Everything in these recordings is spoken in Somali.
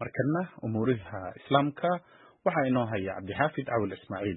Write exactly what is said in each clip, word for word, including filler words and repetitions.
markana umuuriha islaamka waxa inoo haya Cabdixaafid Cawil Ismaaciil.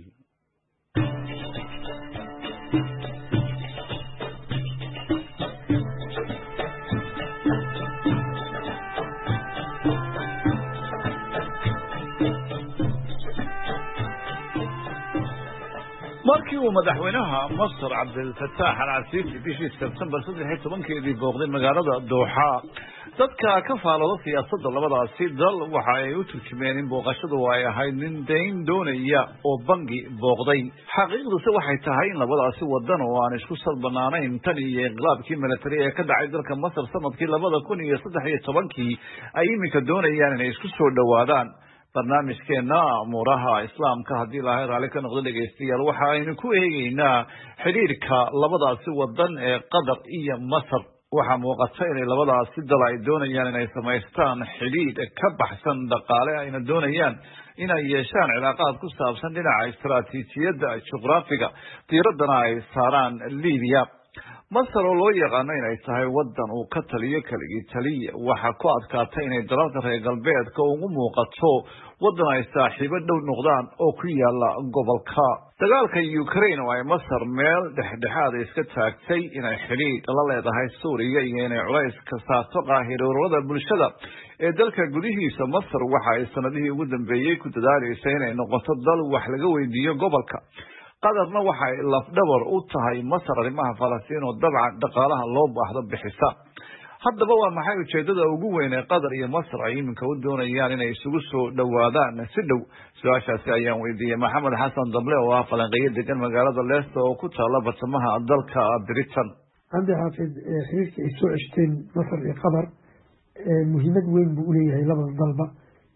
markii uu madaxweynaha Masar Abdel Fattah al-Sisi bishii September saddex iyo tobankeedii booqday magaalada Doha, dadka ka faalooda siyaasadda labadaasi dal waxa ay u turjumeen in booqashadu ay ahayd nin dayn doonaya oo bangi booqday. xaqiiqduse waxay tahay in labadaasi wadan oo aan isku salbanaanayn tan iyo inqilaabkii military ee ka dhacay dalka Masar sanadkii labada kun iyo saddex iyo tobankii ay iminka doonayaan inay isku soo dhawaadaan. barnaamijkeena umuuraha islaamka haddii ilaahay raali ka noqdo dhegeystayaal waxa aynu ku eegeynaa xiriirka labadaasi wadan ee Qatar iyo Masar. waxaa muuqata inay labadaasi dal ay doonayaan inay samaystaan xidhiidh ka baxsan dhaqaale ayna doonayaan inay yeeshaan cilaaqaad ku saabsan dhinaca istaraatiijiyadda juqraafiga diiraddana ay saaraan Liibiya. Masar oo loo yaqaano inay tahay wadan uu ka taliyo kaligii taliya waxa ku adkaatay inay dalalka reer galbeedka ugu muuqato wadan ay saaxiibo dhow noqdaan oo ku yaala gobolka. dagaalka Ukraine oo ay Masar meel dhexdhexaad iska taagtay inay xiriir la leedahay Suuriya iyo inay culays ka saarto qaahiroorada bulshada ee dalka gudihiisa. Masar waxa ay sanadihii ugu dambeeyay ku dadaalaysay inay noqoto dal wax laga weydiiyo gobolka. qadarna waxa ay lafdhabar u tahay Masar arrimaha Falastiin oo dabcan dhaqaalaha loo baahdo bixisa. haddaba waa maxay ujeedada ugu weyn ee Qatar iyo Masar ay iminka u doonayaan inay isugu soo dhawaadaan si dhow? su-aashaasi ayaan weydiiyey Maxamed Xasan Dable oo ah falanqeeye degan magaalada Leicester oo ku taala bartamaha dalka Britain. Cabdixaafid, xiriirka ay soo ceshteen Masar iyo Qatar muhiimad weyn buu u leeyahay labada dalba.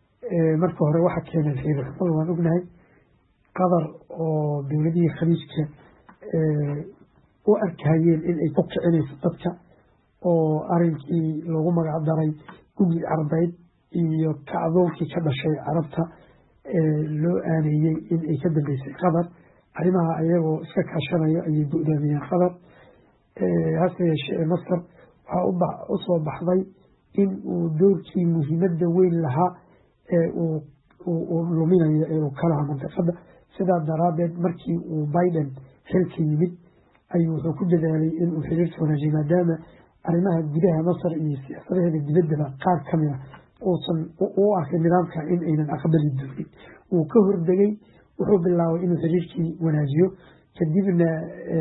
marka hore waxa keenay xiriir xumada waan ognahay. Qatar oo dowladihii khaliijka u arkayeen in ay ku kicinayso dadka oo arinkii loogu magac daray gugii carbeed iyo kacdoonkii ka dhashay carabta loo aaneeyey in ay ka dambeysay Qatar. arrimaha ayagoo iska kaashanayo ayay go'doomiyeen Qatar. hase yeeshee Masar waxaa u soo baxday in uu doorkii muhiimadda weyn lahaa ee uu luminayo ee uu ka lahaa mantiqada. sidaa daraadeed markii uu Biden xilka yimid ayuu wuxuu ku dadaalay inuu xiriirka wanaajiyo maadaama arrimaha gudaha Masar iyo siyaasadaheeda dibaddaba qaar ka mid a uusan u arkay nidaamka in aynan aqbali doonin. wuu ka hordegay, wuxuu bilaabay inuu xiriirkii wanaajiyo. kadibna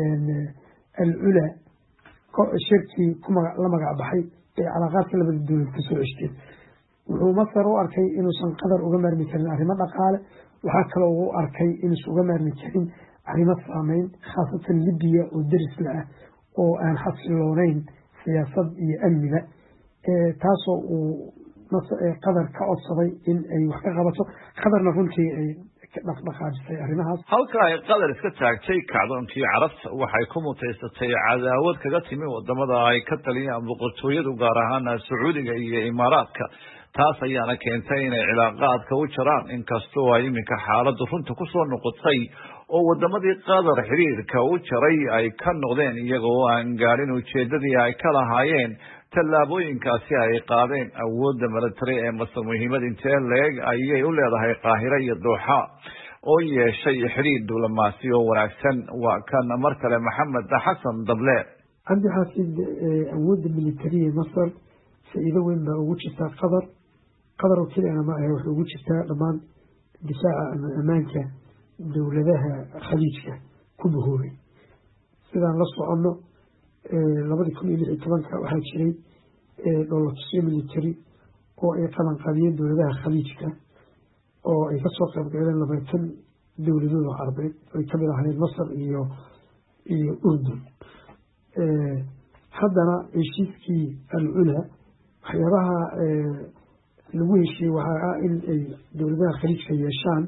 al-Ula shirkii la magac baxay ee calaaqaadka labada dowlad ka soo ceshteen wuxuu Masar u arkay inuusan Qatar uga maarmi karin arrimo dhaqaale. waxaa kaloo uu arkay inuusan uga maarmi karin arrimo saameyn khaasatan Libiya oo deris la ah oo aan xasiloonayn siyaasad iyo amniga, taasoo uu Qatar ka codsaday in ay wax ka qabato. Qatarna runtii ay dhaqdhaqaajisay arrimahaas. halka ay Qatar iska taagtay kacdoonkii carabta waxay ku mutaysatay cadaawad kaga timi wadamada ay ka taliyaan boqortooyadu gaar ahaan Sacuudiga iyo Imaaraadka. taas ayaana keentay inay cilaaqaadka u jaraan inkastoo ay iminka xaaladdu runta ku soo noqotay oo wadamadii Qatar xiriirka u jaray ay ka noqdeen iyagoo aan gaadhin ujeedadii ay ka lahaayeen. tallaabooyinkaasi ay qaadeen awoodda military ee Masar muhiimad intee leeg ayay u leedahay Qaahira iyo Doha oo yeeshay xiriir diblomaasi oo wanaagsan. waa kan mar kale Maxamed Xasan Dable. Cabdixaafid, awoodda military ee Masar faa'iido weyn baa ugu jirta Qatar. Qatar oo keliya ma aha, waxay ugu jirtaa dhammaan difaaca ama ammaanka dowladaha khaliijka ku bahoobay. sidaan la soconno labadii kun iyo lix iyo tobanka waxaa jiray dhoolatusyo military oo ay qaban qaadiyeen dowladaha khaliijka oo ay kasoo qayb galeen labaatan dowladood oo carbeed ay ka mid ahayd Masar iyo iyo Urdun. haddana heshiiskii al-Ula waxyaabaha lagu heshiiyey waxaa ah in ay dowladaha khaliijka yeeshaan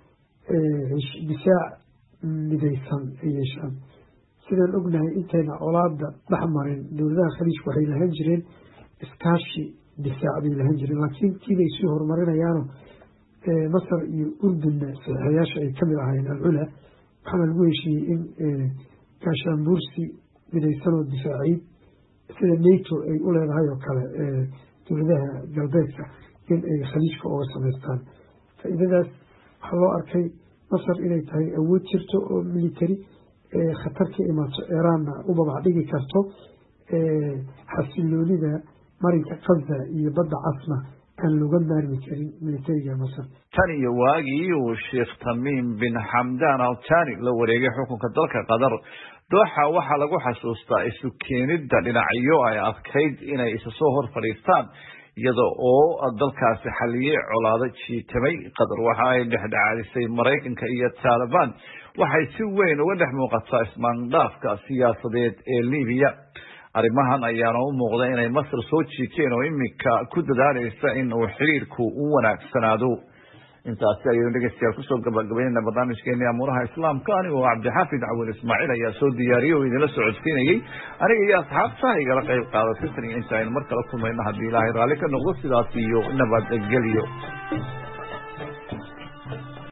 difaac midaysan ay yeeshaan. sidaan ognahay intayna colaada dhex marin dowladaha khaliijka waxay lahaan jireen iskaashi difaac bay lahaan jireen, laakiin tiibay sii horumarinayaano Masar iyo Urdunna saxiixayaasha ay kamid ahaayeen al-Ula waxaana lagu heshiiyey in gaashaanbuursi midaysan oo difaaciid sida NATO ay u leedahay oo kale dowladaha galbeedka in ay khaliijka uga samaystaan. faa'iidadaas waxaa loo arkay masar inay tahay awood jirto oo military khatar ka imaato iiraanna u babac dhigi karto xasiloonida marinka Gaza iyo badda Casna aan looga maarmi karin militariga Masar. tan iyo waagii uu Sheikh Tamim bin Hamdan Al Thani la wareegay xukunka dalka Qatar, Doha waxaa lagu xasuustaa isu keenida dhinacyo ay adkayd inay isa soo hor fadhiistaan iyada oo dalkaasi xaliyay colaado jiitamay. Qatar waxa ay dhexdhexaadisay Mareykanka iyo Taliban, waxay si weyn uga dhex muuqataa ismaandhaafka siyaasadeed ee Liibiya. arrimahan ayaana u muuqda inay Masar soo jiiteen oo imika ku dadaalaysa in uu xiriirku u wanaagsanaado. intaasi ayuu dhageystayaal kusoo gabagabeynayna barnaamijkeena amuuraha islaamka. anigoo Cabdixaafid Cawil Ismaaciil ayaa soo diyaariyay oo idinla socodsiinayay, aniga iyo asxaabta igala qayb qaadatay. inta aynu mar kale kulmayno haddii Ilaahay raalli ka noqdo, sidaas iyo nabadgelyo.